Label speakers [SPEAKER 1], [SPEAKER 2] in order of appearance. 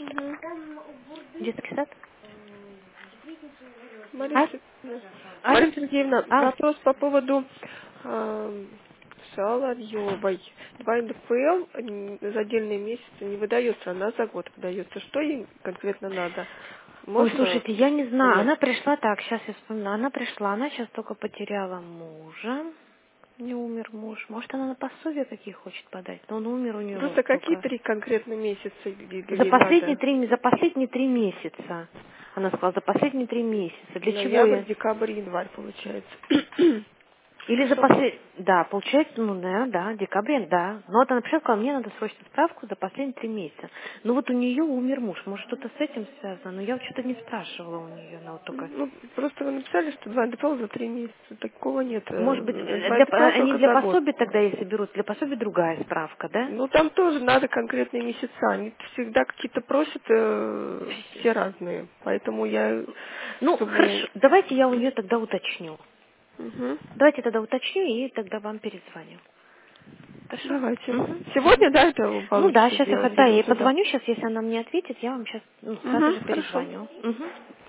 [SPEAKER 1] Угу.
[SPEAKER 2] Детский сад?
[SPEAKER 1] Марина
[SPEAKER 2] А?
[SPEAKER 1] Сергеевна,
[SPEAKER 2] А?
[SPEAKER 1] Марина Сергеевна,
[SPEAKER 2] А?
[SPEAKER 1] вопрос по поводу Соловьевой. 2 НДФЛ за отдельные месяцы не выдается, она за год выдается. Что ей конкретно надо?
[SPEAKER 2] Ой,
[SPEAKER 1] Можно
[SPEAKER 2] слушайте, я не знаю.
[SPEAKER 1] понять?
[SPEAKER 2] Она пришла так, сейчас я вспоминаю. Она пришла, она сейчас только потеряла мужа. Не умер муж. Может, она на пособие какие хочет подать? Но он умер у нее
[SPEAKER 1] Просто какие
[SPEAKER 2] только
[SPEAKER 1] 3 конкретно месяца ей надо?
[SPEAKER 2] за последние 3 месяца. Она сказала, за последние 3 месяца. Для чего
[SPEAKER 1] Ноябрь,
[SPEAKER 2] я?
[SPEAKER 1] декабрь, январь получается.
[SPEAKER 2] Или за
[SPEAKER 1] Чтоб-
[SPEAKER 2] последние... Да, получается, ну, да, декабрь, да. Но вот она пришла, сказала, мне надо срочно справку за последние 3 месяца. Ну вот у нее умер муж. Может, что-то с этим связано? Но я вот что-то не спрашивала у нее. Она вот только...
[SPEAKER 1] Ну, просто вы написали, что 2 НДФЛ за 3 месяца. Такого нет.
[SPEAKER 2] Может быть,
[SPEAKER 1] 2 НДФЛ
[SPEAKER 2] они
[SPEAKER 1] только
[SPEAKER 2] для
[SPEAKER 1] за год.
[SPEAKER 2] пособия тогда, если берут, для пособия другая справка, да?
[SPEAKER 1] Ну, там тоже надо конкретные месяца. Они всегда какие-то просят, все разные. Поэтому я,
[SPEAKER 2] Ну,
[SPEAKER 1] чтобы...
[SPEAKER 2] хорошо, давайте я у нее тогда уточню.
[SPEAKER 1] Мгм.
[SPEAKER 2] Давайте тогда уточню и тогда вам перезвоню. Хорошо?
[SPEAKER 1] Давайте.
[SPEAKER 2] Мгм.
[SPEAKER 1] Сегодня, да, это
[SPEAKER 2] Ну да,
[SPEAKER 1] получится
[SPEAKER 2] сейчас
[SPEAKER 1] сделать?
[SPEAKER 2] я
[SPEAKER 1] Или
[SPEAKER 2] ей
[SPEAKER 1] лучше завтра?
[SPEAKER 2] позвоню, сейчас, если она мне ответит, я вам сейчас сразу же
[SPEAKER 1] Хорошо.
[SPEAKER 2] перезвоню. Мгм.